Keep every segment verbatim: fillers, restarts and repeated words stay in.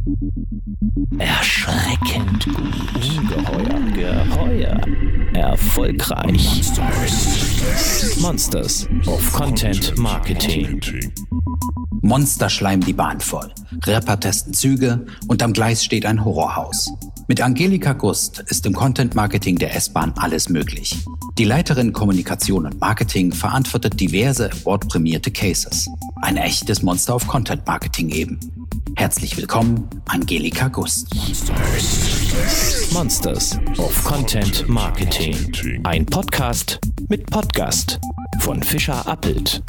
Erschreckend gut. Ungeheuer. Geheuer. Erfolgreich. Monsters of Content Marketing. Monster schleimen die Bahn voll. Rapper testen Züge und am Gleis steht ein Horrorhaus. Mit Angelika Gust ist im Content Marketing der S-Bahn alles möglich. Die Leiterin Kommunikation und Marketing verantwortet diverse award-prämierte Cases. Ein echtes Monster of Content Marketing eben. Herzlich willkommen, Angelika Gust. Monsters of Content Marketing. Ein Podcast mit Podcast von Fischer Appelt.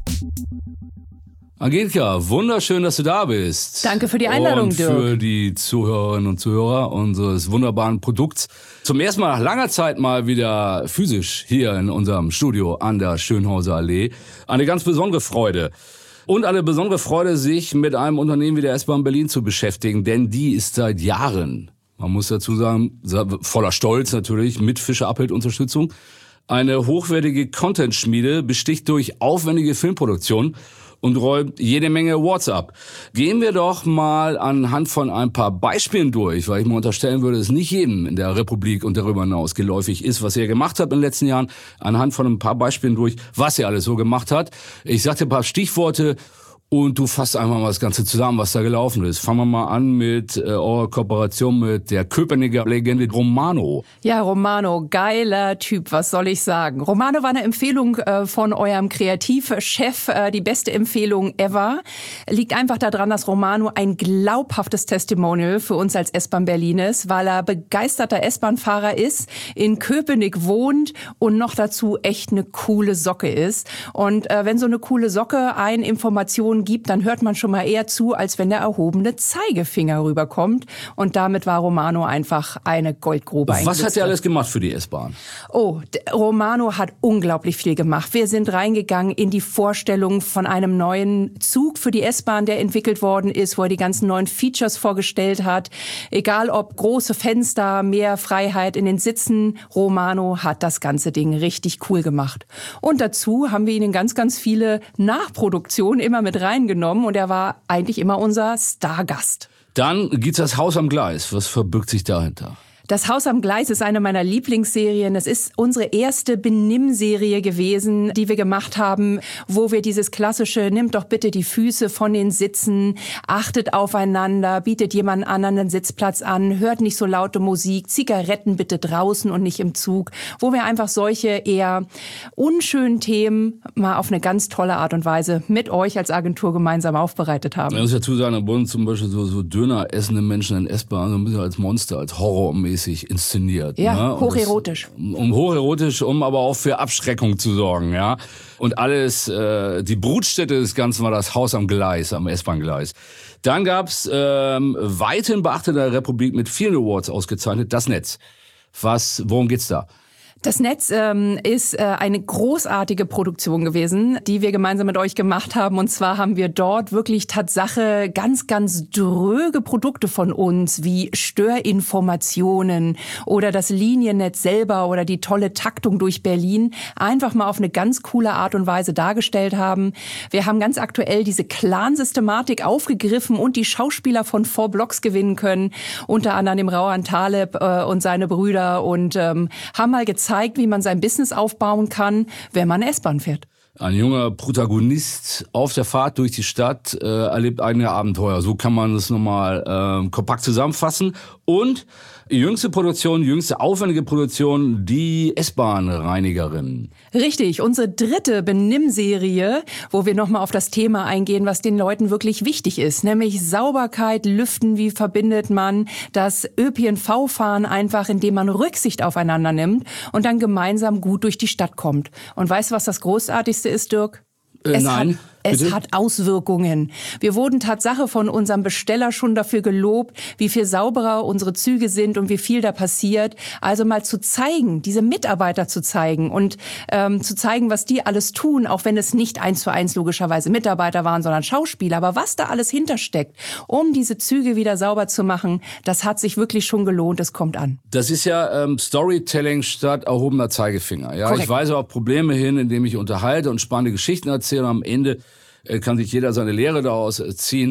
Angelika, wunderschön, dass du da bist. Danke für die Einladung, und Dirk. Und für die Zuhörerinnen und Zuhörer unseres wunderbaren Produkts. Zum ersten Mal nach langer Zeit mal wieder physisch hier in unserem Studio an der Schönhauser Allee. Eine ganz besondere Freude. Und eine besondere Freude, sich mit einem Unternehmen wie der S-Bahn Berlin zu beschäftigen, denn die ist seit Jahren, man muss dazu sagen, voller Stolz natürlich, mit Fischer Appelt Unterstützung, eine hochwertige Content-Schmiede, besticht durch aufwendige Filmproduktion und räumt jede Menge Awards ab. Gehen wir doch mal anhand von ein paar Beispielen durch, weil ich mal unterstellen würde, dass nicht jedem in der Republik und darüber hinaus geläufig ist, was er gemacht hat in den letzten Jahren. Anhand von ein paar Beispielen durch, was er alles so gemacht hat. Ich sag dir ein paar Stichworte und du fasst einfach mal das Ganze zusammen, was da gelaufen ist. Fangen wir mal an mit äh, eurer Kooperation mit der Köpenicker Legende Romano. Ja, Romano, geiler Typ, was soll ich sagen. Romano war eine Empfehlung äh, von eurem Kreativchef, äh, die beste Empfehlung ever. Liegt einfach daran, dass Romano ein glaubhaftes Testimonial für uns als S-Bahn Berlin ist, weil er begeisterter S-Bahn-Fahrer ist, in Köpenick wohnt und noch dazu echt eine coole Socke ist. Und äh, wenn so eine coole Socke ein Informationen gibt, dann hört man schon mal eher zu, als wenn der erhobene Zeigefinger rüberkommt. Und damit war Romano einfach eine Goldgrube. Was hat er alles gemacht für die S-Bahn? Oh, Romano hat unglaublich viel gemacht. Wir sind reingegangen in die Vorstellung von einem neuen Zug für die S-Bahn, der entwickelt worden ist, wo er die ganzen neuen Features vorgestellt hat. Egal ob große Fenster, mehr Freiheit in den Sitzen, Romano hat das ganze Ding richtig cool gemacht. Und dazu haben wir ihn in ganz, ganz viele Nachproduktionen immer mit reingenommen und er war eigentlich immer unser Stargast. Dann gibt's das Haus am Gleis. Was verbirgt sich dahinter? Das Haus am Gleis ist eine meiner Lieblingsserien. Es ist unsere erste Benimm-Serie gewesen, die wir gemacht haben, wo wir dieses klassische, nimmt doch bitte die Füße von den Sitzen, achtet aufeinander, bietet jemand anderen einen Sitzplatz an, hört nicht so laute Musik, Zigaretten bitte draußen und nicht im Zug, wo wir einfach solche eher unschönen Themen mal auf eine ganz tolle Art und Weise mit euch als Agentur gemeinsam aufbereitet haben. Ich muss dazu sagen, da wurden zum Beispiel so, so Döner essende Menschen in S-Bahn so ein bisschen als Monster, als Horrormäßig inszeniert. Ja, ne? hocherotisch. Um, um hocherotisch, um aber auch für Abschreckung zu sorgen, ja. Und alles, äh, die Brutstätte des Ganzen war das Haus am Gleis, am S-Bahn-Gleis. Dann gab's ähm, weithin beachteter Republik mit vielen Awards ausgezeichnet, das Netz. Was, worum geht's da? Das Netz ähm, ist äh, eine großartige Produktion gewesen, die wir gemeinsam mit euch gemacht haben. Und zwar haben wir dort wirklich Tatsache ganz, ganz dröge Produkte von uns, wie Störinformationen oder das Liniennetz selber oder die tolle Taktung durch Berlin, einfach mal auf eine ganz coole Art und Weise dargestellt haben. Wir haben ganz aktuell diese Clan-Systematik aufgegriffen und die Schauspieler von Four Blocks gewinnen können, unter anderem dem Rauhan Taleb äh, und seine Brüder, und ähm, haben mal gezeigt, zeigt, wie man sein Business aufbauen kann, wenn man S-Bahn fährt. Ein junger Protagonist auf der Fahrt durch die Stadt äh, erlebt eigene Abenteuer. So kann man das nochmal äh, kompakt zusammenfassen. Und jüngste Produktion, jüngste aufwendige Produktion, die S-Bahn-Reinigerin. Richtig, unsere dritte Benimm-Serie, wo wir nochmal auf das Thema eingehen, was den Leuten wirklich wichtig ist, nämlich Sauberkeit, Lüften. Wie verbindet man das Ö P N V-Fahren einfach, indem man Rücksicht aufeinander nimmt und dann gemeinsam gut durch die Stadt kommt. Und weißt du, was das Großartigste ist, Dirk? Äh, es nein. Hat, es Bitte? hat Auswirkungen. Wir wurden Tatsache von unserem Besteller schon dafür gelobt, wie viel sauberer unsere Züge sind und wie viel da passiert. Also mal zu zeigen, diese Mitarbeiter zu zeigen und ähm, zu zeigen, was die alles tun, auch wenn es nicht eins zu eins logischerweise Mitarbeiter waren, sondern Schauspieler. Aber was da alles hintersteckt, um diese Züge wieder sauber zu machen, das hat sich wirklich schon gelohnt. Es kommt an. Das ist ja ähm, Storytelling statt erhobener Zeigefinger. Ja, Korrekt. Ich weise auf Probleme hin, indem ich unterhalte und spannende Geschichten erzähle. Und am Ende äh, kann sich jeder seine Lehre daraus ziehen.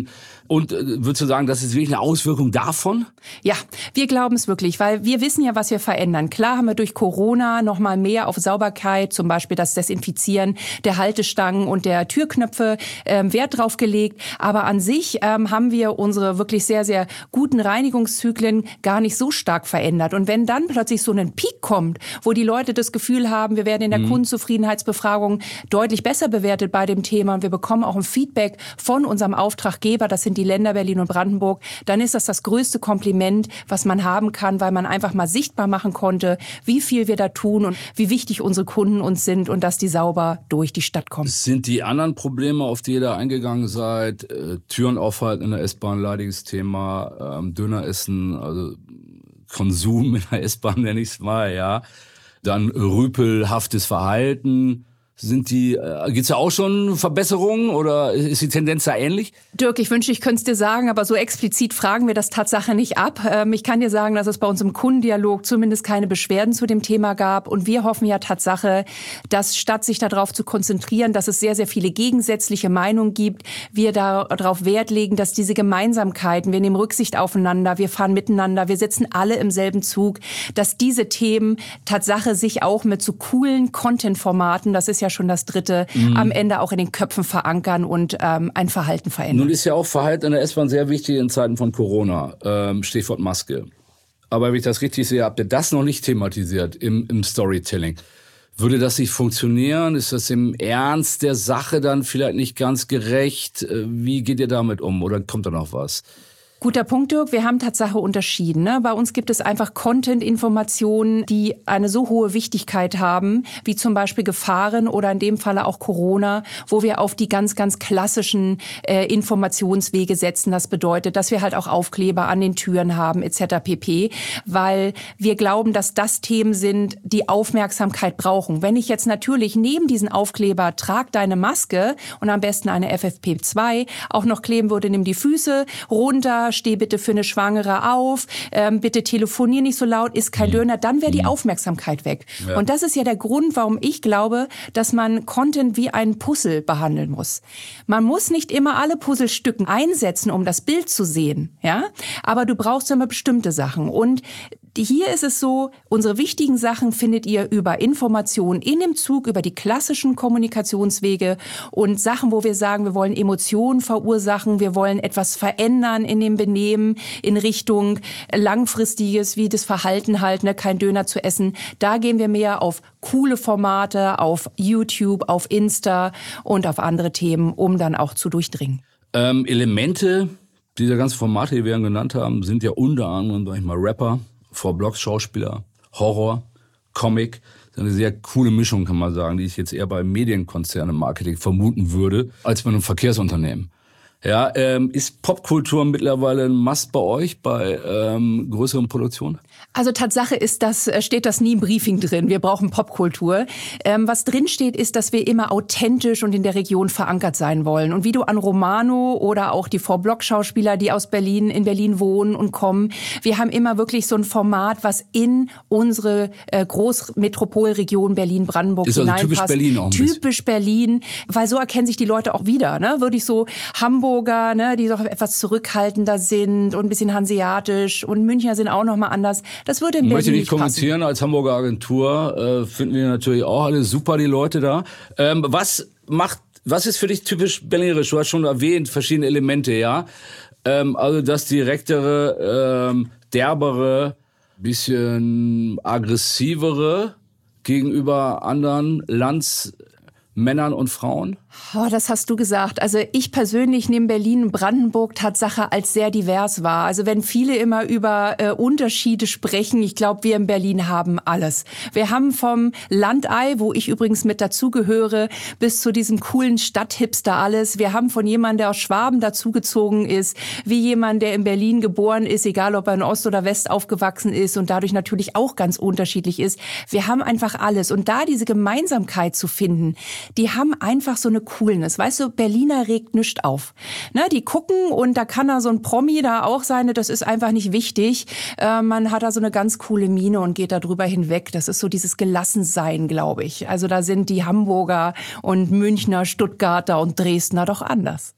Und äh, würdest du sagen, das ist wirklich eine Auswirkung davon? Ja, wir glauben es wirklich, weil wir wissen ja, was wir verändern. Klar haben wir durch Corona noch mal mehr auf Sauberkeit, zum Beispiel das Desinfizieren der Haltestangen und der Türknöpfe ähm, Wert drauf gelegt. Aber an sich ähm, haben wir unsere wirklich sehr, sehr guten Reinigungszyklen gar nicht so stark verändert. Und wenn dann plötzlich so ein Peak kommt, wo die Leute das Gefühl haben, wir werden in der mhm. Kundenzufriedenheitsbefragung deutlich besser bewertet bei dem Thema und wir bekommen auch ein Feedback von unserem Auftraggeber, das sind die Länder Berlin und Brandenburg, dann ist das das größte Kompliment, was man haben kann, weil man einfach mal sichtbar machen konnte, wie viel wir da tun und wie wichtig unsere Kunden uns sind und dass die sauber durch die Stadt kommen. Sind die anderen Probleme, auf die ihr da eingegangen seid, äh, Türen aufhalten in der S-Bahn, leidiges Thema, ähm, Döner essen, also Konsum in der S-Bahn nenne ich es mal, ja, dann rüpelhaftes Verhalten. Sind die, äh, gibt's ja auch schon Verbesserungen oder ist die Tendenz da ähnlich? Dirk, ich wünschte, ich könnte es dir sagen, aber so explizit fragen wir das Tatsache nicht ab. Ähm, ich kann dir sagen, dass es bei uns im Kundendialog zumindest keine Beschwerden zu dem Thema gab. Und wir hoffen ja Tatsache, dass statt sich darauf zu konzentrieren, dass es sehr, sehr viele gegensätzliche Meinungen gibt, wir darauf Wert legen, dass diese Gemeinsamkeiten, wir nehmen Rücksicht aufeinander, wir fahren miteinander, wir sitzen alle im selben Zug, dass diese Themen Tatsache sich auch mit so coolen Content-Formaten, das ist ja schon das dritte, mhm. am Ende auch in den Köpfen verankern und ähm, ein Verhalten verändern. Nun ist ja auch Verhalten in der S-Bahn sehr wichtig in Zeiten von Corona, ähm, Stichwort Maske. Aber wenn ich das richtig sehe, habt ihr das noch nicht thematisiert im, im Storytelling. Würde das nicht funktionieren? Ist das im Ernst der Sache dann vielleicht nicht ganz gerecht? Wie geht ihr damit um oder kommt da noch was? Guter Punkt, Dirk. Wir haben Tatsache unterschieden. Ne? Bei uns gibt es einfach Content-Informationen, die eine so hohe Wichtigkeit haben, wie zum Beispiel Gefahren oder in dem Falle auch Corona, wo wir auf die ganz, ganz klassischen äh, Informationswege setzen. Das bedeutet, dass wir halt auch Aufkleber an den Türen haben et cetera pp., weil wir glauben, dass das Themen sind, die Aufmerksamkeit brauchen. Wenn ich jetzt natürlich neben diesen Aufkleber trag deine Maske und am besten eine F F P zwei auch noch kleben würde, nimm die Füße runter, steh bitte für eine Schwangere auf, ähm, bitte telefonier nicht so laut, isst kein Döner, dann wäre die Aufmerksamkeit weg. Ja. Und das ist ja der Grund, warum ich glaube, dass man Content wie ein Puzzle behandeln muss. Man muss nicht immer alle Puzzlestücken einsetzen, um das Bild zu sehen, ja, aber du brauchst immer bestimmte Sachen. Und hier ist es so, unsere wichtigen Sachen findet ihr über Informationen in dem Zug, über die klassischen Kommunikationswege und Sachen, wo wir sagen, wir wollen Emotionen verursachen, wir wollen etwas verändern in dem Benehmen in Richtung langfristiges, wie das Verhalten halt, ne, kein Döner zu essen. Da gehen wir mehr auf coole Formate, auf YouTube, auf Insta und auf andere Themen, um dann auch zu durchdringen. Ähm, Elemente dieser ganzen Formate, die wir genannt haben, sind ja unter anderem, sag ich mal, Rapper, vor Blogs, Schauspieler, Horror, Comic. Das ist eine sehr coole Mischung, kann man sagen, die ich jetzt eher bei Medienkonzernen im Marketing vermuten würde, als bei einem Verkehrsunternehmen. Ja, ähm, ist Popkultur mittlerweile ein Must bei euch, bei ähm, größeren Produktionen? Also Tatsache ist, das steht das nie im Briefing drin. Wir brauchen Popkultur. Ähm, was drin steht, ist, dass wir immer authentisch und in der Region verankert sein wollen. Und wie du an Romano oder auch die Vorblock-Schauspieler, die aus Berlin, in Berlin wohnen und kommen, wir haben immer wirklich so ein Format, was in unsere äh, Großmetropolregion Berlin-Brandenburg ist also hineinpasst. Typisch Berlin auch ein Typisch Berlin, weil so erkennen sich die Leute auch wieder. Ne? Würde ich so Hamburger, ne, die doch etwas zurückhaltender sind und ein bisschen hanseatisch und Münchner sind auch noch mal anders. Das würde in Berlin möchte nicht nicht kommentieren. passen. Als Hamburger Agentur äh, finden wir natürlich auch alle super, die Leute da. Ähm, was macht, was ist für dich typisch berlinerisch? Du hast schon erwähnt, verschiedene Elemente, ja. Ähm, also das direktere, ähm, derbere, bisschen aggressivere gegenüber anderen Landsmännern und Frauen? Oh, das hast du gesagt. Also ich persönlich nehme Berlin und Brandenburg Tatsache als sehr divers wahr. Also wenn viele immer über äh, Unterschiede sprechen, ich glaube, wir in Berlin haben alles. Wir haben vom Landei, wo ich übrigens mit dazugehöre, bis zu diesem coolen Stadthipster alles. Wir haben von jemandem, der aus Schwaben dazugezogen ist, wie jemand, der in Berlin geboren ist, egal ob er in Ost oder West aufgewachsen ist und dadurch natürlich auch ganz unterschiedlich ist. Wir haben einfach alles. Und da diese Gemeinsamkeit zu finden, die haben einfach so eine Coolness. Weißt du, Berliner regt nichts auf. Ne, die gucken und da kann da so ein Promi da auch sein, das ist einfach nicht wichtig. Äh, man hat da so eine ganz coole Miene und geht da drüber hinweg. Das ist so dieses Gelassensein, glaube ich. Also da sind die Hamburger und Münchner, Stuttgarter und Dresdner doch anders.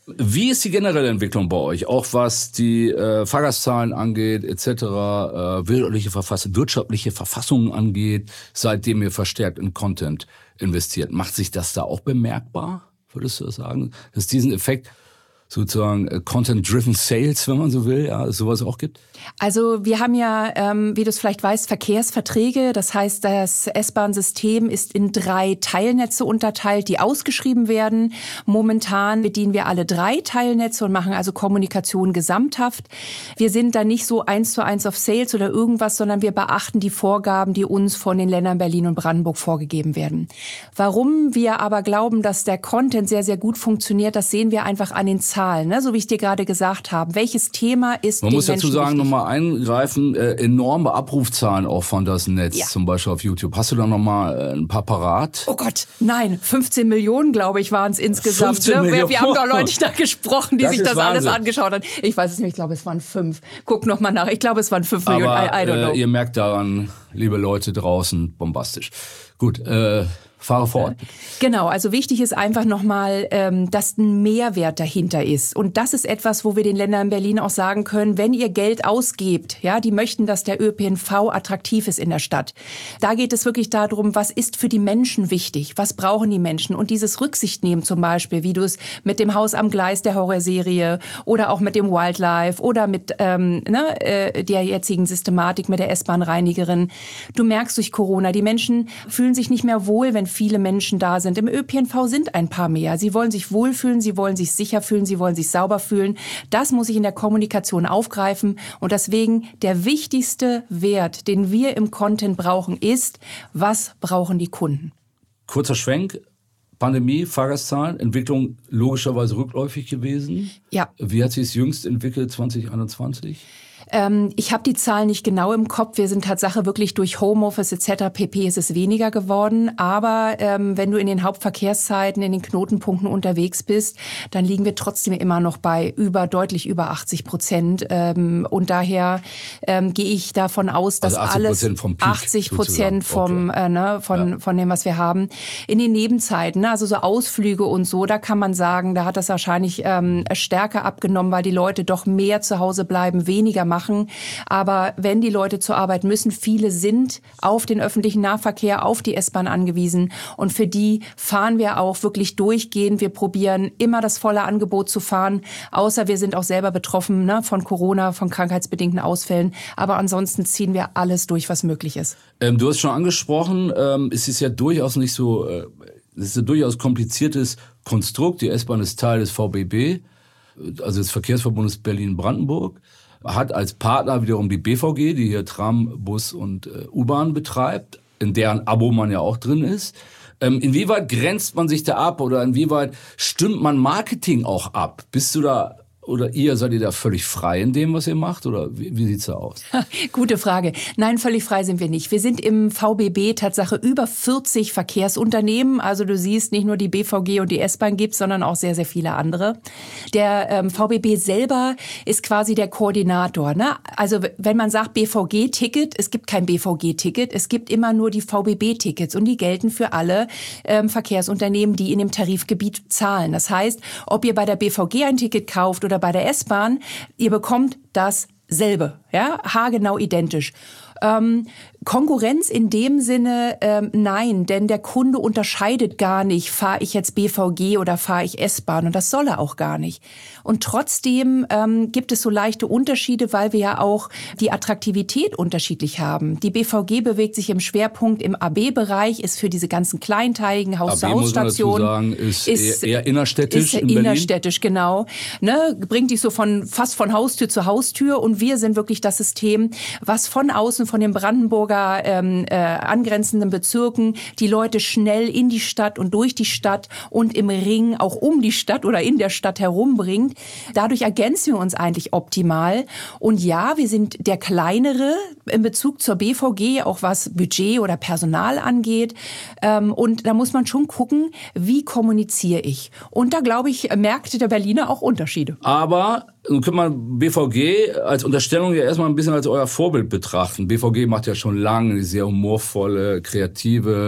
Wie ist die generelle Entwicklung bei euch? Auch was die äh, Fahrgastzahlen angeht, et cetera, äh, wirtschaftliche, Verfass- wirtschaftliche Verfassungen angeht, seitdem ihr verstärkt in Content investiert. Macht sich das da auch bemerkbar, würdest du das sagen? Dass diesen Effekt sozusagen äh, Content-Driven Sales, wenn man so will, ja, es sowas auch gibt? Also wir haben ja, ähm, wie du es vielleicht weißt, Verkehrsverträge. Das heißt, das S-Bahn-System ist in drei Teilnetze unterteilt, die ausgeschrieben werden. Momentan bedienen wir alle drei Teilnetze und machen also Kommunikation gesamthaft. Wir sind da nicht so eins zu eins auf Sales oder irgendwas, sondern wir beachten die Vorgaben, die uns von den Ländern Berlin und Brandenburg vorgegeben werden. Warum wir aber glauben, dass der Content sehr, sehr gut funktioniert, das sehen wir einfach an den Zahlen. Ne? So wie ich dir gerade gesagt habe. Welches Thema ist Man den muss dazu Menschen sagen, wichtig? nochmal eingreifen, äh, enorme Abrufzahlen auch von das Netz, Ja. zum Beispiel auf YouTube. Hast du da nochmal äh, ein paar parat? Oh Gott, nein, fünfzehn Millionen, glaube ich, waren es insgesamt. fünfzehn Ne? Wir, Millionen. wir haben da Leute da gesprochen, die Das sich ist das alles Wahnsinn. angeschaut haben. Ich weiß es nicht, ich glaube, es waren fünf. Guck noch mal nach. Ich glaube, es waren fünf Millionen. Aber I, I don't know. äh, ihr merkt daran, liebe Leute draußen, bombastisch. Gut, äh, fahre fort. Genau, also wichtig ist einfach nochmal, ähm, dass ein Mehrwert dahinter ist. Und das ist etwas, wo wir den Ländern in Berlin auch sagen können, wenn ihr Geld ausgebt, ja, die möchten, dass der Ö P N V attraktiv ist in der Stadt. Da geht es wirklich darum, was ist für die Menschen wichtig? Was brauchen die Menschen? Und dieses Rücksicht nehmen zum Beispiel, wie du es mit dem Haus am Gleis der Horrorserie oder auch mit dem Wildlife oder mit ähm, ne, äh, der jetzigen Systematik mit der S-Bahn-Reinigerin. Du merkst durch Corona, die Menschen fühlen sich nicht mehr wohl, wenn viele Menschen da sind. Im Ö P N V sind ein paar mehr. Sie wollen sich wohlfühlen, sie wollen sich sicher fühlen, sie wollen sich sauber fühlen. Das muss ich in der Kommunikation aufgreifen. Und deswegen der wichtigste Wert, den wir im Content brauchen, ist, was brauchen die Kunden? Kurzer Schwenk. Pandemie, Fahrgastzahlen, Entwicklung logischerweise rückläufig gewesen. Ja. Wie hat sich es jüngst entwickelt, zwanzig einundzwanzig? Ähm, ich habe die Zahlen nicht genau im Kopf. Wir sind Tatsache wirklich durch Homeoffice et cetera pp. Ist es weniger geworden. Aber ähm, wenn du in den Hauptverkehrszeiten, in den Knotenpunkten unterwegs bist, dann liegen wir trotzdem immer noch bei über deutlich über achtzig Prozent. Ähm, und daher ähm, gehe ich davon aus, dass Also achtzig alles Prozent vom Peak achtzig Prozent vom okay. äh, ne, von Ja. von dem, was wir haben. In den Nebenzeiten, ne, also so Ausflüge und so, da kann man sagen, da hat das wahrscheinlich ähm, stärker abgenommen, weil die Leute doch mehr zu Hause bleiben, weniger machen. Aber wenn die Leute zur Arbeit müssen, viele sind auf den öffentlichen Nahverkehr, auf die S-Bahn angewiesen. Und für die fahren wir auch wirklich durchgehend. Wir probieren immer das volle Angebot zu fahren, außer wir sind auch selber betroffen, ne, von Corona, von krankheitsbedingten Ausfällen. Aber ansonsten ziehen wir alles durch, was möglich ist. Ähm, du hast schon angesprochen, ähm, es ist ja durchaus nicht so, äh, es ist ein durchaus kompliziertes Konstrukt. Die S-Bahn ist Teil des V B B, also des Verkehrsverbundes Berlin-Brandenburg. Hat als Partner wiederum die B V G, die hier Tram, Bus und äh, U-Bahn betreibt, in deren Abo man ja auch drin ist. Ähm, inwieweit grenzt man sich da ab oder inwieweit stimmt man Marketing auch ab? Bist du da oder ihr, seid ihr da völlig frei in dem, was ihr macht? Oder wie, wie sieht's da aus? Gute Frage. Nein, völlig frei sind wir nicht. Wir sind im V B B Tatsache über vierzig Verkehrsunternehmen. Also du siehst, nicht nur die B V G und die S-Bahn gibt's, sondern auch sehr, sehr viele andere. Der ähm, V B B selber ist quasi der Koordinator. Ne? Also wenn man sagt B V G-Ticket, es gibt kein B V G-Ticket, es gibt immer nur die V B B-Tickets und die gelten für alle ähm, Verkehrsunternehmen, die in dem Tarifgebiet zahlen. Das heißt, ob ihr bei der B V G ein Ticket kauft oder bei der S-Bahn, ihr bekommt dasselbe, ja, haargenau identisch. Ähm, Konkurrenz in dem Sinne, ähm, nein, denn der Kunde unterscheidet gar nicht, fahre ich jetzt B V G oder fahre ich S-Bahn, und das soll er auch gar nicht. Und trotzdem ähm, gibt es so leichte Unterschiede, weil wir ja auch die Attraktivität unterschiedlich haben. Die B V G bewegt sich im Schwerpunkt im A B-Bereich, ist für diese ganzen kleinteiligen Haus-zu-Haus-Stationen. A B, muss man dazu sagen, ist, eher, eher innerstädtisch ist in Berlin. Innerstädtisch, genau. Ne, bringt dich so von fast von Haustür zu Haustür, und wir sind wirklich das System, was von außen, von den Brandenburger ähm, äh, angrenzenden Bezirken die Leute schnell in die Stadt und durch die Stadt und im Ring auch um die Stadt oder in der Stadt herumbringt. Dadurch ergänzen wir uns eigentlich optimal. Und ja, wir sind der kleinere in Bezug zur B V G, auch was Budget oder Personal angeht. Ähm, und da muss man schon gucken, wie kommuniziere ich. Und da, glaube ich, merkt der Berliner auch Unterschiede. Aber nun kann man B V G als Unterstellung ja erstmal ein bisschen als euer Vorbild betrachten. B V G macht ja schon lange eine sehr humorvolle, kreative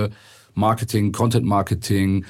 Marketing, Content Marketing,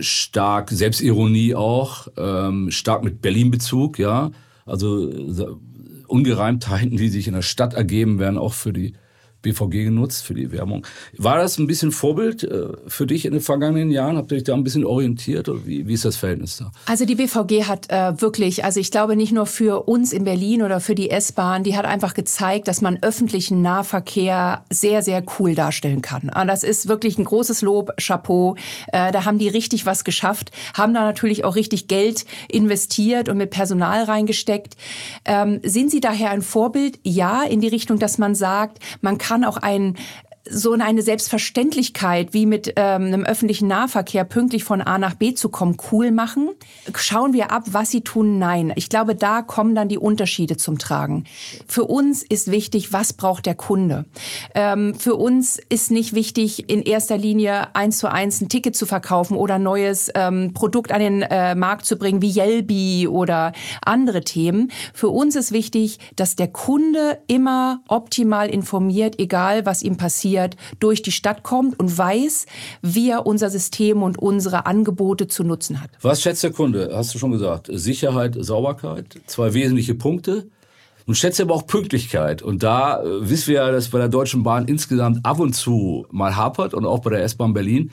stark Selbstironie auch, ähm, stark mit Berlin-Bezug, ja. Also Ungereimtheiten, die sich in der Stadt ergeben, werden auch für die B V G genutzt, für die Werbung. War das ein bisschen Vorbild äh, für dich in den vergangenen Jahren? Habt ihr euch da ein bisschen orientiert? Oder wie, wie ist das Verhältnis da? Also die B V G hat äh, wirklich, also ich glaube nicht nur für uns in Berlin oder für die S-Bahn, die hat einfach gezeigt, dass man öffentlichen Nahverkehr sehr, sehr cool darstellen kann. Und das ist wirklich ein großes Lob, Chapeau. Äh, da haben die richtig was geschafft, haben da natürlich auch richtig Geld investiert und mit Personal reingesteckt. Ähm, sind Sie daher ein Vorbild? Ja, in die Richtung, dass man sagt, man kann kann auch ein so eine Selbstverständlichkeit wie mit ähm, einem öffentlichen Nahverkehr pünktlich von A nach B zu kommen, cool machen. Schauen wir ab, was sie tun? Nein. Ich glaube, da kommen dann die Unterschiede zum Tragen. Für uns ist wichtig, was braucht der Kunde? Ähm, für uns ist nicht wichtig, in erster Linie eins zu eins ein Ticket zu verkaufen oder ein neues ähm, Produkt an den äh, Markt zu bringen, wie Yelby oder andere Themen. Für uns ist wichtig, dass der Kunde immer optimal informiert, egal was ihm passiert, durch die Stadt kommt und weiß, wie er unser System und unsere Angebote zu nutzen hat. Was schätzt der Kunde? Hast du schon gesagt. Sicherheit, Sauberkeit, zwei wesentliche Punkte. Und schätzt aber auch Pünktlichkeit. Und da äh, wissen wir ja, dass bei der Deutschen Bahn insgesamt ab und zu mal hapert und auch bei der S-Bahn Berlin.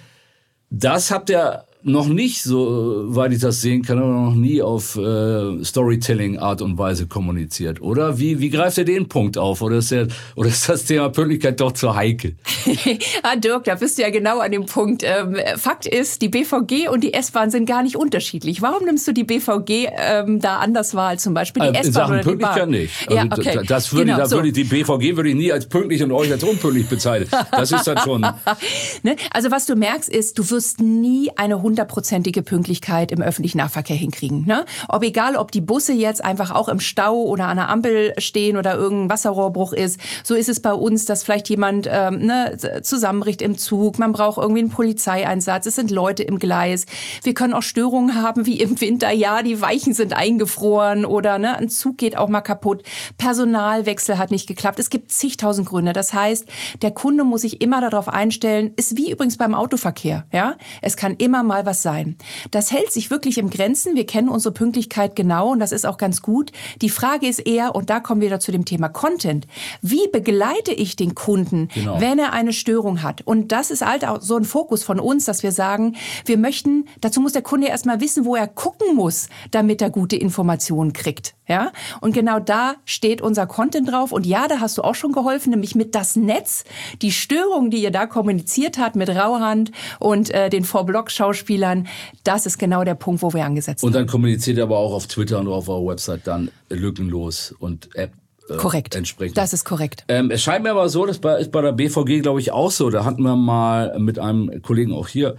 Das habt ihr noch nicht, so weit ich das sehen kann, noch nie auf äh, Storytelling-Art und Weise kommuniziert, oder? Wie, wie greift ihr den Punkt auf? Oder ist, der, oder ist das Thema Pünktlichkeit doch zu heikel? ah, Dirk, da bist du ja genau an dem Punkt. Ähm, Fakt ist, die B V G und die S-Bahn sind gar nicht unterschiedlich. Warum nimmst du die B V G ähm, da anders wahr als zum Beispiel die äh, S-Bahn oder die Pünktlichkeit Bahn? nicht. Also ja, okay. das würde, genau, da würde so. die B V G würde ich nie als pünktlich und euch als unpünktlich bezeichnen. Das ist dann schon... ne? Also was du merkst ist, du wirst nie eine hundertprozentige Pünktlichkeit im öffentlichen Nahverkehr hinkriegen. Ne? Ob egal, ob die Busse jetzt einfach auch im Stau oder an der Ampel stehen oder irgendein Wasserrohrbruch ist, so ist es bei uns, dass vielleicht jemand ähm, ne, zusammenbricht im Zug, man braucht irgendwie einen Polizeieinsatz, es sind Leute im Gleis. Wir können auch Störungen haben, wie im Winter, ja, die Weichen sind eingefroren oder ne, ein Zug geht auch mal kaputt, Personalwechsel hat nicht geklappt. Es gibt zigtausend Gründe. Das heißt, der Kunde muss sich immer darauf einstellen, ist wie übrigens beim Autoverkehr. Ja, es kann immer mal was sein. Das hält sich wirklich im Grenzen. Wir kennen unsere Pünktlichkeit genau und das ist auch ganz gut. Die Frage ist eher, und da kommen wir wieder zu dem Thema Content, wie begleite ich den Kunden, genau, wenn er eine Störung hat? Und das ist halt auch so ein Fokus von uns, dass wir sagen, wir möchten, dazu muss der Kunde erstmal wissen, wo er gucken muss, damit er gute Informationen kriegt. Ja? Und genau da steht unser Content drauf. Und ja, da hast du auch schon geholfen, nämlich mit das Netz, die Störung, die ihr da kommuniziert habt mit Rauhand und äh, den Vorblock-Schauspielern, das ist genau der Punkt, wo wir angesetzt haben. Und dann kommuniziert ihr aber auch auf Twitter und auf eurer Website dann lückenlos und App. Äh, korrekt, entsprechend. Das ist korrekt. Ähm, es scheint mir aber so, das ist bei der B V G, glaube ich, auch so. Da hatten wir mal mit einem Kollegen auch hier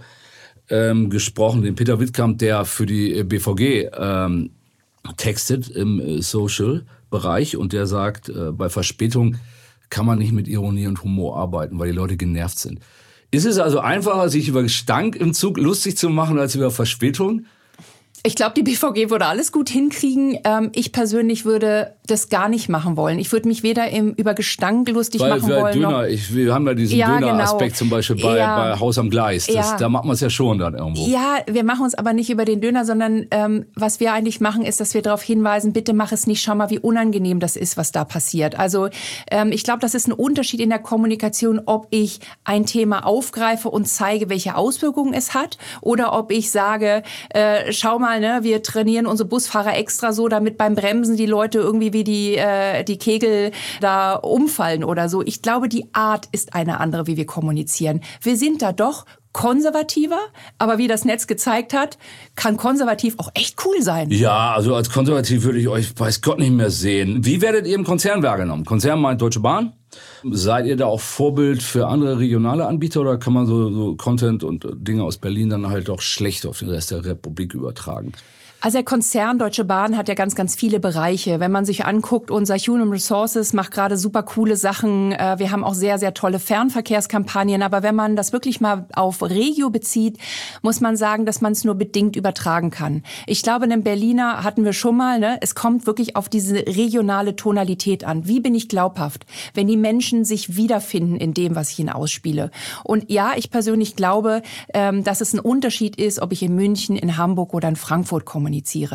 ähm, gesprochen, den Peter Wittkamp, der für die B V G ähm, textet im Social-Bereich. Und der sagt, äh, bei Verspätung kann man nicht mit Ironie und Humor arbeiten, weil die Leute genervt sind. Ist es also einfacher, sich über Gestank im Zug lustig zu machen, als über Verspätung? Ich glaube, die B V G würde alles gut hinkriegen. Ähm, ich persönlich würde das gar nicht machen wollen. Ich würde mich weder im, über Gestank lustig Weil, machen weil wollen. Döner, noch ich, wir haben ja diesen ja, Döner-Aspekt genau. zum Beispiel bei, ja, bei Haus am Gleis. Das, ja. Da macht man es ja schon dann irgendwo. Ja, wir machen uns aber nicht über den Döner, sondern ähm, was wir eigentlich machen, ist, dass wir darauf hinweisen, bitte mach es nicht, schau mal, wie unangenehm das ist, was da passiert. Also ähm, ich glaube, das ist ein Unterschied in der Kommunikation, ob ich ein Thema aufgreife und zeige, welche Auswirkungen es hat, oder ob ich sage, äh, schau mal, ne, wir trainieren unsere Busfahrer extra so, damit beim Bremsen die Leute irgendwie wie die, äh, die Kegel da umfallen oder so. Ich glaube, die Art ist eine andere, wie wir kommunizieren. Wir sind da doch konservativer, aber wie das Netz gezeigt hat, kann konservativ auch echt cool sein. Ja, also als konservativ würde ich euch, weiß Gott, nicht mehr sehen. Wie werdet ihr im Konzern wahrgenommen? Konzern meint Deutsche Bahn? Seid ihr da auch Vorbild für andere regionale Anbieter oder kann man so, so Content und Dinge aus Berlin dann halt auch schlecht auf den Rest der Republik übertragen? Also der Konzern Deutsche Bahn hat ja ganz, ganz viele Bereiche. Wenn man sich anguckt, unser Human Resources macht gerade super coole Sachen. Wir haben auch sehr, sehr tolle Fernverkehrskampagnen. Aber wenn man das wirklich mal auf Regio bezieht, muss man sagen, dass man es nur bedingt übertragen kann. Ich glaube, in Berliner hatten wir schon mal, ne, es kommt wirklich auf diese regionale Tonalität an. Wie bin ich glaubhaft, wenn die Menschen sich wiederfinden in dem, was ich ihnen ausspiele? Und ja, ich persönlich glaube, dass es ein Unterschied ist, ob ich in München, in Hamburg oder in Frankfurt kommuniziere.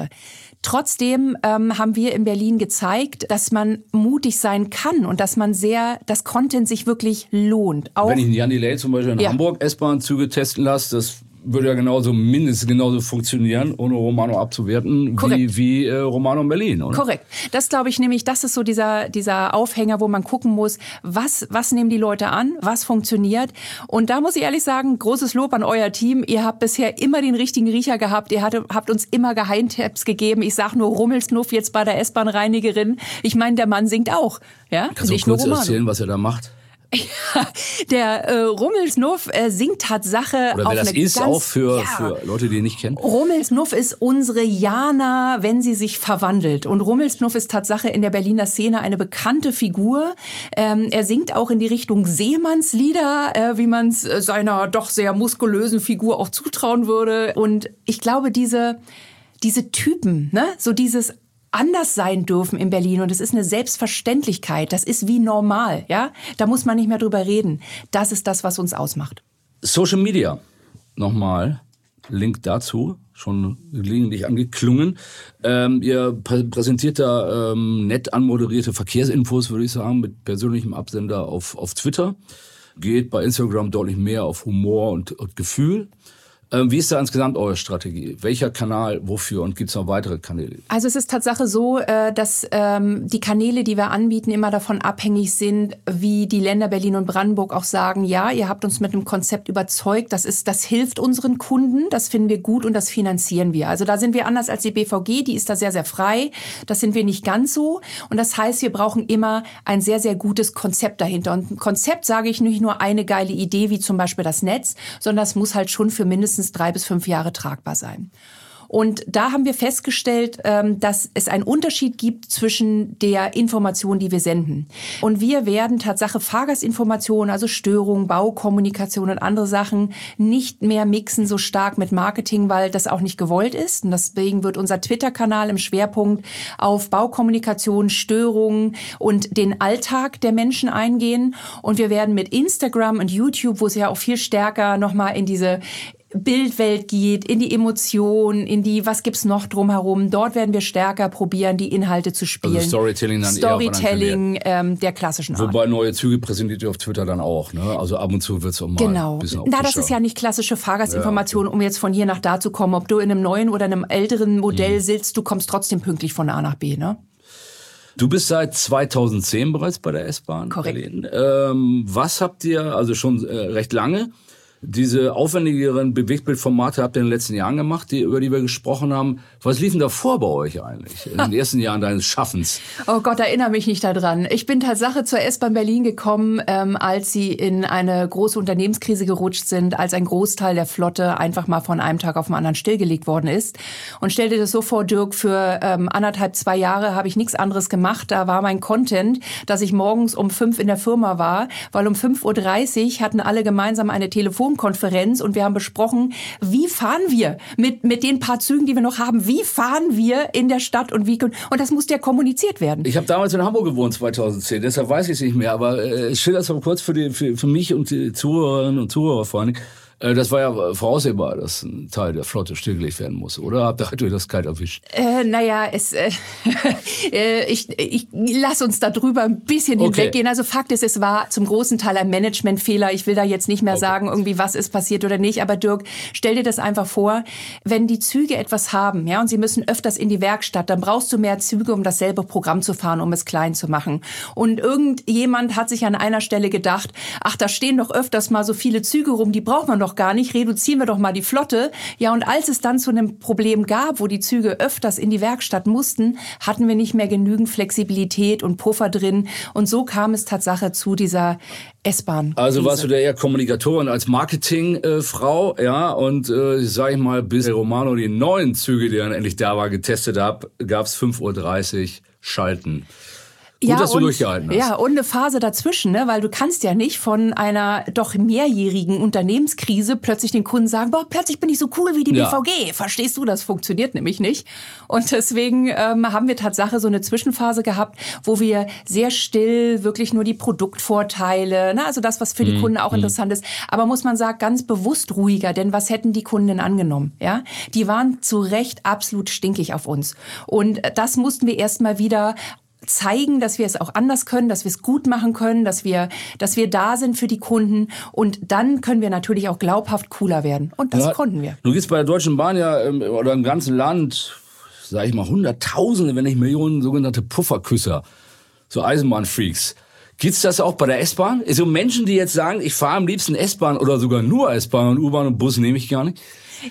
Trotzdem ähm, haben wir in Berlin gezeigt, dass man mutig sein kann und dass man sehr, dass Content sich wirklich lohnt. Auch wenn ich einen Jan Delay zum Beispiel in ja. Hamburg S-Bahn-Züge testen lasse, das würde ja genauso, mindestens genauso funktionieren, ohne Romano abzuwerten, wie, wie äh, Romano in Berlin, oder? Korrekt. Das glaube ich nämlich, das ist so dieser, dieser Aufhänger, wo man gucken muss, was, was nehmen die Leute an, was funktioniert. Und da muss ich ehrlich sagen, großes Lob an euer Team. Ihr habt bisher immer den richtigen Riecher gehabt. Ihr hatte, habt uns immer Geheimtipps gegeben. Ich sag nur Rummelsnuff jetzt bei der S-Bahn-Reinigerin. Ich meine, der Mann singt auch. Ja? Kannst du kurz erzählen, was er da macht? Ja, der äh, Rummelsnuff äh, singt Tatsache Oder wer auf das eine ist, ganz, auch für, ja. für Leute, die ihn nicht kennen. Rummelsnuff ist unsere Jana, wenn sie sich verwandelt. Und Rummelsnuff ist Tatsache in der Berliner Szene eine bekannte Figur. Ähm, er singt auch in die Richtung Seemannslieder, äh, wie man es äh, seiner doch sehr muskulösen Figur auch zutrauen würde. Und ich glaube, diese, diese Typen, ne, so dieses anders sein dürfen in Berlin und es ist eine Selbstverständlichkeit, das ist wie normal, ja, da muss man nicht mehr drüber reden. Das ist das, was uns ausmacht. Social Media, nochmal, Link dazu, schon gelegentlich angeklungen. Ähm, ihr prä- präsentiert da ähm, nett anmoderierte Verkehrsinfos, würde ich sagen, mit persönlichem Absender auf, auf Twitter. Geht bei Instagram deutlich mehr auf Humor und, und Gefühl. Ähm, wie ist da insgesamt eure Strategie? Welcher Kanal, wofür und gibt es noch weitere Kanäle? Also es ist Tatsache so, dass ähm, die Kanäle, die wir anbieten, immer davon abhängig sind, wie die Länder Berlin und Brandenburg auch sagen, ja, ihr habt uns mit einem Konzept überzeugt, das ist, das hilft unseren Kunden, das finden wir gut und das finanzieren wir. Also da sind wir anders als die B V G, die ist da sehr, sehr frei. Das sind wir nicht ganz so. Und das heißt, wir brauchen immer ein sehr, sehr gutes Konzept dahinter. Und ein Konzept sage ich nicht nur eine geile Idee, wie zum Beispiel das Netz, sondern es muss halt schon für mindestens drei bis fünf Jahre tragbar sein. Und da haben wir festgestellt, dass es einen Unterschied gibt zwischen der Information, die wir senden. Und wir werden Tatsache Fahrgastinformationen, also Störungen, Baukommunikation und andere Sachen nicht mehr mixen so stark mit Marketing, weil das auch nicht gewollt ist. Und deswegen wird unser Twitter-Kanal im Schwerpunkt auf Baukommunikation, Störungen und den Alltag der Menschen eingehen. Und wir werden mit Instagram und YouTube, wo es ja auch viel stärker nochmal in diese Bildwelt geht, in die Emotionen, in die, was gibt's noch drumherum. Dort werden wir stärker probieren, die Inhalte zu spielen. Also Storytelling dann Storytelling eher ähm, der klassischen Art. Wobei neue Züge präsentiert ihr auf Twitter dann auch, ne? Also ab und zu wird's auch mal genau. ein bisschen Na, das ist ja nicht klassische Fahrgastinformation, ja, okay. um jetzt von hier nach da zu kommen. Ob du in einem neuen oder einem älteren Modell mhm. sitzt, du kommst trotzdem pünktlich von A nach B, ne? Du bist seit zweitausendzehn bereits bei der S-Bahn. Korrekt. Berlin. Ähm, was habt ihr, also schon äh, recht lange, diese aufwendigeren Bewegtbildformate habt ihr in den letzten Jahren gemacht, die, über die wir gesprochen haben. Was lief denn da vor bei euch eigentlich in den ersten Jahren deines Schaffens? Oh Gott, erinnere mich nicht daran. Ich bin Tatsache zur S-Bahn Berlin gekommen, ähm, als sie in eine große Unternehmenskrise gerutscht sind, als ein Großteil der Flotte einfach mal von einem Tag auf den anderen stillgelegt worden ist. Und stell dir das so vor, Dirk, für ähm, anderthalb, zwei Jahre habe ich nichts anderes gemacht. Da war mein Content, dass ich morgens um fünf in der Firma war, weil um fünf Uhr dreißig hatten alle gemeinsam eine Telefon Konferenz und wir haben besprochen, wie fahren wir mit mit den paar Zügen, die wir noch haben, wie fahren wir in der Stadt und wie und das musste ja kommuniziert werden. Ich habe damals in Hamburg gewohnt, zweitausendzehn, deshalb weiß ich es nicht mehr, aber äh, schilder es mal kurz für, die, für, für mich und die Zuhörerinnen und Zuhörer vor allem. Das war ja voraussehbar, dass ein Teil der Flotte stillgelegt werden muss, oder? Habt ihr das kalt erwischt? Äh, naja, es, äh, ich, ich lass uns da drüber ein bisschen okay. hinweggehen. Also Fakt ist, es war zum großen Teil ein Managementfehler. Ich will da jetzt nicht mehr okay. sagen, irgendwie was ist passiert oder nicht. Aber Dirk, stell dir das einfach vor, wenn die Züge etwas haben, ja, und sie müssen öfters in die Werkstatt, dann brauchst du mehr Züge, um dasselbe Programm zu fahren, um es klein zu machen. Und irgendjemand hat sich an einer Stelle gedacht, ach, da stehen doch öfters mal so viele Züge rum, die braucht man doch doch gar nicht, reduzieren wir doch mal die Flotte. Ja, und als es dann zu einem Problem gab, wo die Züge öfters in die Werkstatt mussten, hatten wir nicht mehr genügend Flexibilität und Puffer drin. Und so kam es Tatsache zu dieser S-Bahn. Also warst du da eher Kommunikatorin als Marketingfrau, äh, ja, und äh, sag ich mal, bis Romano die neuen Züge, die dann endlich da war, getestet hat, gab's fünf Uhr dreißig Schalten. Gut, ja, dass du und, durchgehalten hast. Ja, und eine Phase dazwischen, ne? Weil du kannst ja nicht von einer doch mehrjährigen Unternehmenskrise plötzlich den Kunden sagen, boah, plötzlich bin ich so cool wie die ja. B V G. Verstehst du? Das funktioniert nämlich nicht. Und deswegen ähm, haben wir Tatsache so eine Zwischenphase gehabt, wo wir sehr still wirklich nur die Produktvorteile, ne? Also das, was für die mhm. Kunden auch interessant ist. Aber muss man sagen, ganz bewusst ruhiger, denn was hätten die Kunden denn angenommen? Ja, die waren zu Recht absolut stinkig auf uns. Und das mussten wir erstmal wieder zeigen, dass wir es auch anders können, dass wir es gut machen können, dass wir, dass wir da sind für die Kunden und dann können wir natürlich auch glaubhaft cooler werden und das ja, konnten wir. Du gehst bei der Deutschen Bahn ja oder im ganzen Land, sag ich mal, Hunderttausende, wenn nicht Millionen sogenannte Pufferküsser, so Eisenbahnfreaks. Gibt's das auch bei der S-Bahn? So Menschen, die jetzt sagen, ich fahre am liebsten S-Bahn oder sogar nur S-Bahn und U-Bahn und Bus nehme ich gar nicht?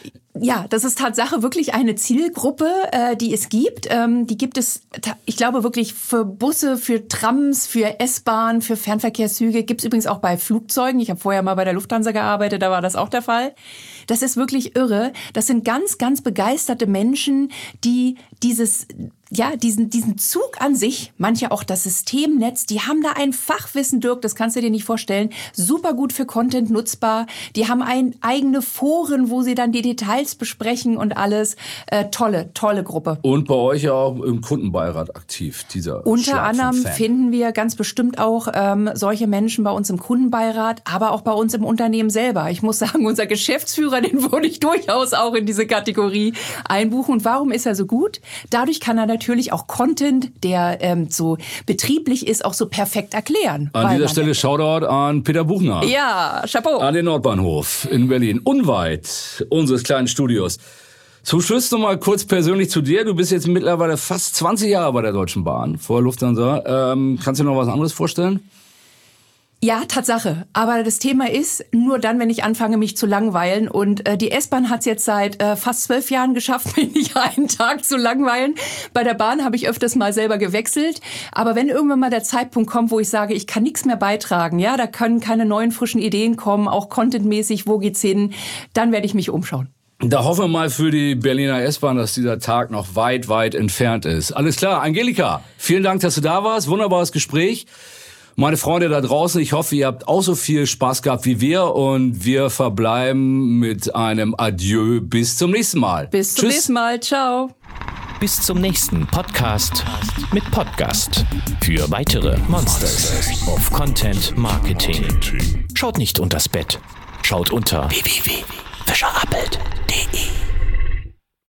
Ja, das ist Tatsache wirklich eine Zielgruppe, äh, die es gibt. Ähm, die gibt es, ich glaube wirklich für Busse, für Trams, für S-Bahn, für Fernverkehrszüge. Gibt es übrigens auch bei Flugzeugen. Ich habe vorher mal bei der Lufthansa gearbeitet, da war das auch der Fall. Das ist wirklich irre. Das sind ganz, ganz begeisterte Menschen, die dieses ja, diesen, diesen Zug an sich, manche auch das Systemnetz, die haben da ein Fachwissen, Dirk, das kannst du dir nicht vorstellen, super gut für Content nutzbar. Die haben ein, eigene Foren, wo sie dann die Details besprechen und alles. Äh, tolle, tolle Gruppe. Und bei euch auch im Kundenbeirat aktiv, dieser Unter anderem finden wir ganz bestimmt auch ähm, solche Menschen bei uns im Kundenbeirat, aber auch bei uns im Unternehmen selber. Ich muss sagen, unser Geschäftsführer, den würde ich durchaus auch in diese Kategorie einbuchen. Und warum ist er so gut? Dadurch kann er natürlich natürlich auch Content, der ähm, so betrieblich ist, auch so perfekt erklären. An dieser Stelle Shoutout an Peter Buchner. Ja, Chapeau. An den Nordbahnhof in Berlin, unweit unseres kleinen Studios. Zum Schluss noch mal kurz persönlich zu dir. Du bist jetzt mittlerweile fast zwanzig Jahre bei der Deutschen Bahn, vor Lufthansa. Ähm, kannst du dir noch was anderes vorstellen? Ja, Tatsache. Aber das Thema ist, nur dann, wenn ich anfange, mich zu langweilen. Und äh, die S-Bahn hat es jetzt seit äh, fast zwölf Jahren geschafft, mich nicht einen Tag zu langweilen. Bei der Bahn habe ich öfters mal selber gewechselt. Aber wenn irgendwann mal der Zeitpunkt kommt, wo ich sage, ich kann nichts mehr beitragen, ja, da können keine neuen frischen Ideen kommen, auch contentmäßig, wo geht's hin, dann werde ich mich umschauen. Da hoffen wir mal für die Berliner S-Bahn, dass dieser Tag noch weit, weit entfernt ist. Alles klar, Angelika, vielen Dank, dass du da warst. Wunderbares Gespräch. Meine Freunde da draußen, ich hoffe, ihr habt auch so viel Spaß gehabt wie wir und wir verbleiben mit einem Adieu. Bis zum nächsten Mal. Bis zum Tschüss. nächsten Mal. Ciao. Bis zum nächsten Podcast mit Podcast. Für weitere Monsters of Content Marketing. Schaut nicht unters Bett. Schaut unter w w w punkt fischer appelt punkt de.